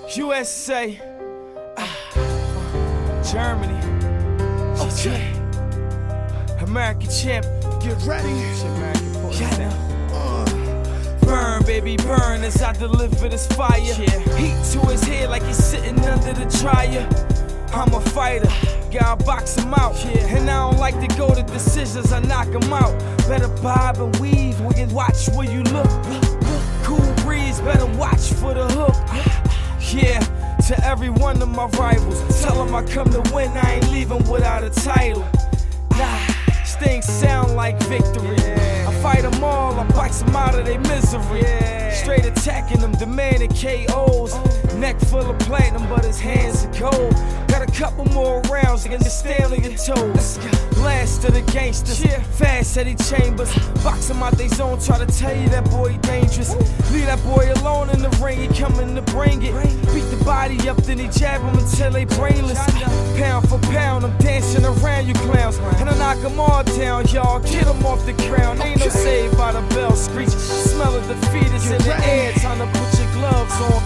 USA, Germany, Okay. American champ. Get ready. Burn, baby, burn as I deliver this fire. Heat to his head like he's sitting under the dryer. I'm a fighter, gotta box him out. And I don't like to go to decisions, I knock him out. Better bob and weave, we can watch where you look. Cool breeze, better watch for the hook. Yeah, to every one of my rivals, tell them I come to win, I ain't leaving without a title. Nah, things sound like victory. I fight them all, I box them out of their misery. Straight attacking them, demanding KOs. Neck full of platinum, but his hands are cold. Got a couple more rounds, you can just stand on your toes. Last of the gangsters, fast Eddie Chambers. Box him out they zone, try to tell you that boy dangerous. Leave that boy alone in the ring, he coming to bring it. Beat the body up, then he jab him until they brainless. Pound for pound, I'm dancing around you clowns. And I knock them all down, y'all, get them off the ground. Ain't no save by the bell screech. Smell of defeat is in the air, time to put your gloves on.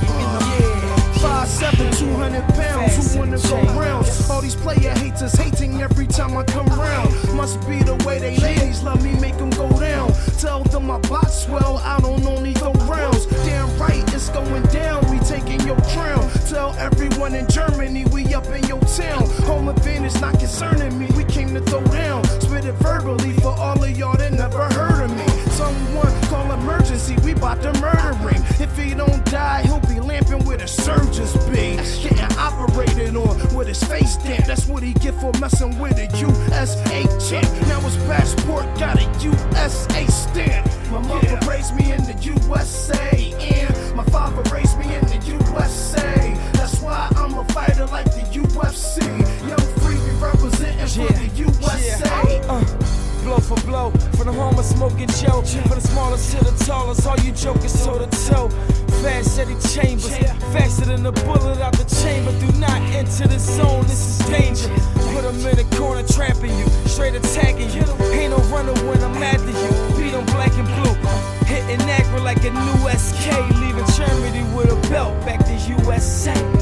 5'7", 200 pounds, who wanna go rounds? All these player haters hating every time I come round. Must be the way they ladies love me, make them go down. Tell them my box well, I don't only throw rounds. Damn right, it's going down, we taking your crown. Tell everyone in Germany, we up in your town. Home advantage not concerning me, we came to throw down. Spit it verbally for all of y'all that never heard of me. Someone call emergency, we bout to murder him. If he don't die, he'll be lamping where the surgeons be. Getting operated on with his face stamped. That's what he get for messing with a USA champ. Now his passport got a USA stamp. My mother raised me in the USA, and my father raised me in the USA. That's why I'm a fighter like the UFC. Young free, we representing for the USA. Blow for blow, from the home of smoking Joe. From the smallest to the tallest, all you jokers toe to toe. Fast Eddie Chambers, faster than a bullet out the chamber. Do not enter the zone, this is danger. Put him in a corner, trapping you, straight attacking you. Ain't no runner when I'm after you. Beat on black and blue, hitting Accra like a new SK. Leaving Germany with a belt, back to USA.